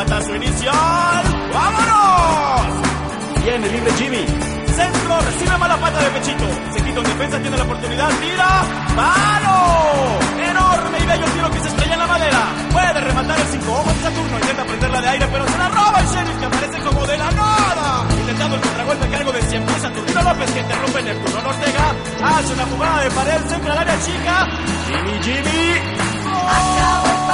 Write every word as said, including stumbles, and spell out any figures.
remata su inicial. ¡Vámonos! Viene libre Jimmy. Centro, recibe mala pata de pechito. Se quita un defensa, tiene la oportunidad, tira. ¡Palo! Enorme y bello tiro que se estrella en la madera. Puede rematar el cinco ojos de Saturno. Intenta prenderla de aire, pero se la roba el Sheriff, que aparece como de la nada. Intentando el contragolpe a cargo de cien pies Saturnino López, que interrumpe en el turno. Ortega hace una jugada de pared, centra al área chica. Jimmy, Jimmy. ¡Oh!